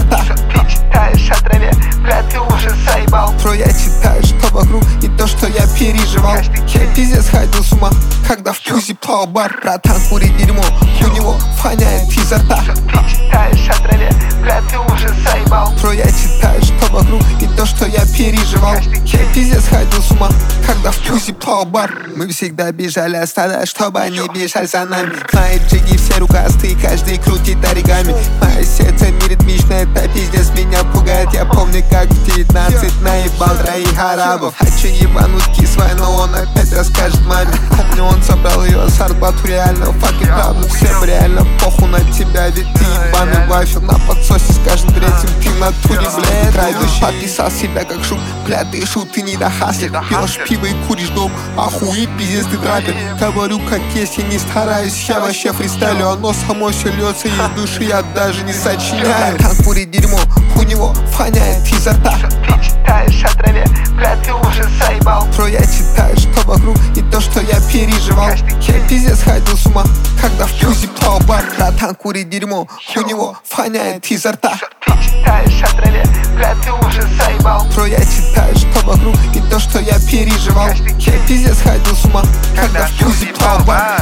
рта. Ты читаешь о траве, брат, ты уже заебал. Про я читаю, что вокруг, и то, что я переживал. Я пиздец ходил с ума, когда в пузе плавал бар. Братан курит дерьмо, у него воняет изо рта. Ты читаешь о траве, брат, ты уже заебал. Про я читаю, что вокруг, и то, что я переживал. Я пиздец ходил с ума, когда в пузе плавал бар. Мы всегда бежали от стада, чтобы они бежали за нами. Мои джиги все рукастые, каждый крутит оригами. Мое сердце не ритмично, это пиздец меня пугает. Я помню, как в 19 наебал троих арабов. Хочу ебануть кислой, но он опять расскажет маме. Помню, он собрал ее с зарплату, реально fucking правда. Всем реально похуй на тебя, ведь ты ебаный вафел. На подсосе с каждым третьим ты в натуре, блядь, травишь. Подписал себя как шут, бля, ты шут, ты не дохаслив. Пьешь пиво и куришь дом, охуеть, пиздец, ты трапер. Говорю как есть, я не стараюсь, я вообще фристайлю. Оно само все льется из души, я даже не сочиняю. Братан курит дерьмо, у него воняет изо рта. Ты читаешь о траве, брат, ты уже заебал. Про я читаю, что вокруг, и то, что я переживал. Я пиздец ходил с ума, когда в пузе плавал бар. Братан курит дерьмо, у него воняет изо рта. Ты читаешь о траве, брат, ты уже заебал. Про я читаю, что вокруг, и то, что я переживал. Я пиздец ходил с ума, когда в пузе плавал бар.